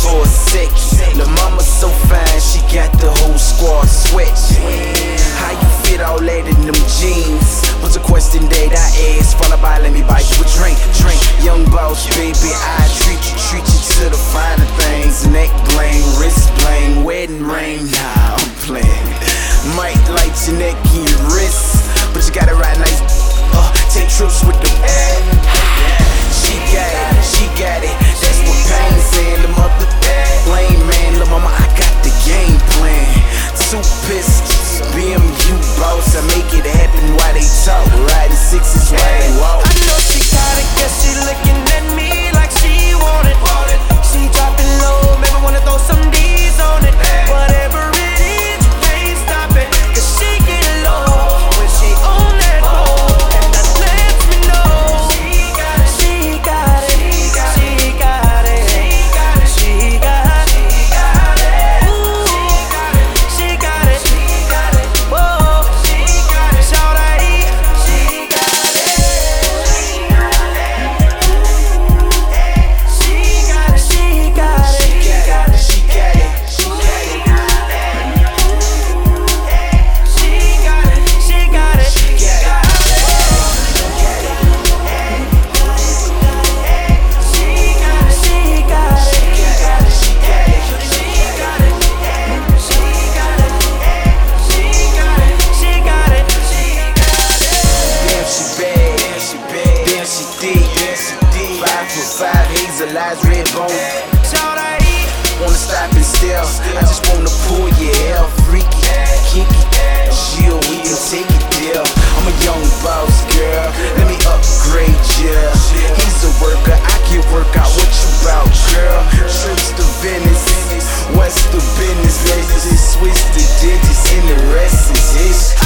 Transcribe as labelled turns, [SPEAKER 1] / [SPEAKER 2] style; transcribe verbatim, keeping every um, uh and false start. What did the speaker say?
[SPEAKER 1] for a sec. Lil' mama so fine, she got the whole squad sweat. How you fit all that in them jeans? What's a question that I ask? Followed by let me buy you a drink, drink. Young boss, baby, I treat you, treat you to the finer things. Neck bling, wrist bling, wedding ring. Nah, I'm playing. Might light your neck and your wrist, but you gotta ride nice. Uh, take trips with the bag. She got it, she got it. That's what Pain said. The mother blame man, lil' mama, I got the game plan. Two pistols, B M U boss. I make it happen while they talk. Riding sixes while they walk.
[SPEAKER 2] I know she got it, guess she looking at me like she want it. She dropping low, maybe wanna throw some D's on it. Whatever it is, you can't stop it, cause she get low when she on that pole, and that lets me know she got it, she got it, she got it, she got it, ooh, she got it, whoa, shout out, she got it, she got it, she got it, she got it.
[SPEAKER 1] Five hazel eyes, red bone. Wanna stop and stare? I just wanna pull your hair, freaky, kinky, chill, we can take it there. I'm a young boss, girl. Let me upgrade ya. He's a worker, I can work out what you bout, girl. Trips to Venice, what's the business? Let's just switch the digits and the rest is history.